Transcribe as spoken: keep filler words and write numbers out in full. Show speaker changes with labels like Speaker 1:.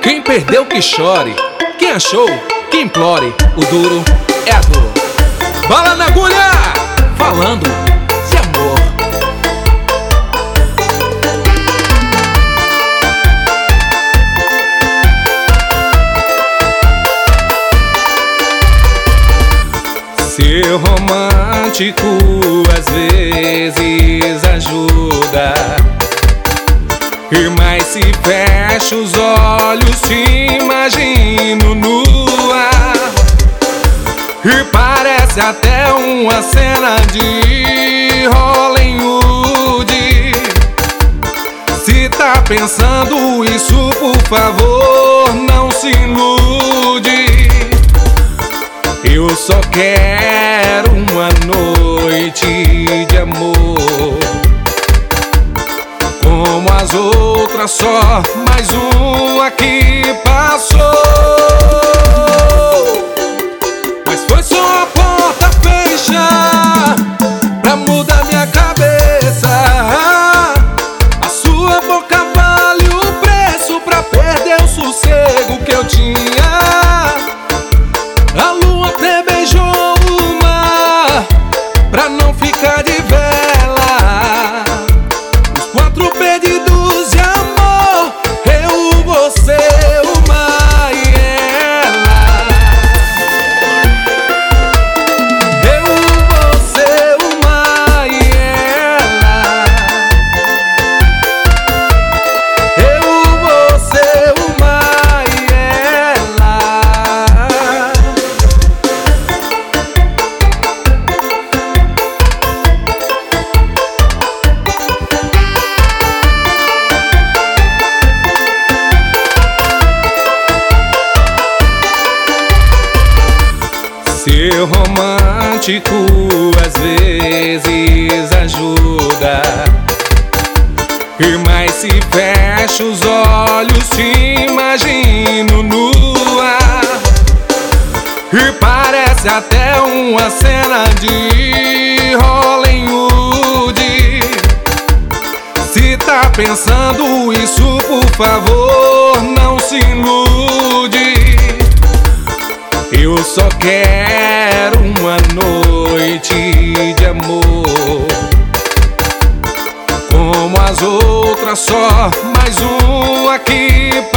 Speaker 1: Quem perdeu que chore, quem achou que implore. O duro é a dor. Bala na agulha, falando de amor. Ser romântico às vezes ajuda, e mais se fecha os olhos, te imagino nua, e parece até uma cena de Hollywood. Se tá pensando isso, por favor, não se ilude. Eu só quero uma noite de amor, como as outras, só mais uma que passou. Mas foi só a porta fechar pra mudar minha cabeça. A sua boca vale o preço pra perder o sossego que eu tinha. A lua até beijou o mar pra não ficar de vela. Os quatro pedidos de amor, eu, você, o mar e ela. Eu, você, o mar e ela. Eu, você, o mar e ela. Ser romântico às vezes ajuda, e mais se fecha os olhos, te imagino nua, e parece até uma cena de Hollywood. Se tá pensando isso, por favor, não se ilude. Eu só quero uma noite de amor, como as outras, só mais uma que